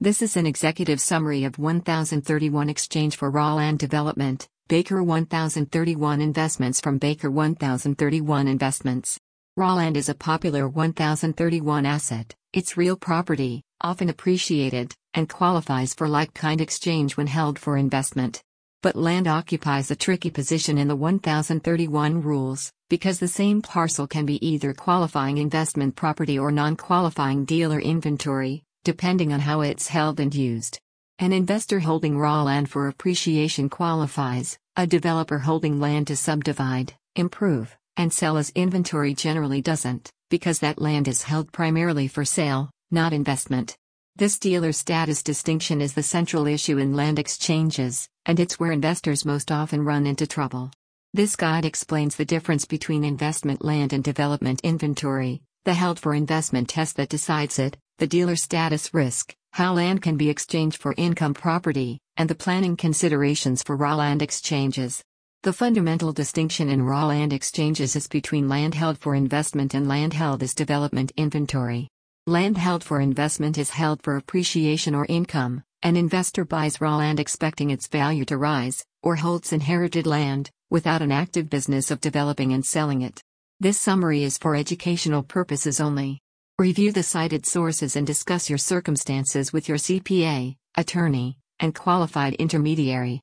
This is an executive summary of 1031 Exchange for Raw Land Development, Baker 1031 Investments from Baker 1031 Investments. Raw land is a popular 1031 asset. It's real property, often appreciated, and qualifies for like-kind exchange when held for investment. But land occupies a tricky position in the 1031 rules, because the same parcel can be either qualifying investment property or non-qualifying dealer inventory, depending on how it's held and used. An investor holding raw land for appreciation qualifies, a developer holding land to subdivide, improve, and sell as inventory generally doesn't, because that land is held primarily for sale, not investment. This dealer status distinction is the central issue in land exchanges, and it's where investors most often run into trouble. This guide explains the difference between investment land and development inventory, the held for investment test that decides it, the dealer status risk, how land can be exchanged for income property, and the planning considerations for raw land exchanges. The fundamental distinction in raw land exchanges is between land held for investment and land held as development inventory. Land held for investment is held for appreciation or income. An investor buys raw land expecting its value to rise, or holds inherited land, without an active business of developing and selling it. This summary is for educational purposes only. Review the cited sources and discuss your circumstances with your CPA, attorney, and qualified intermediary.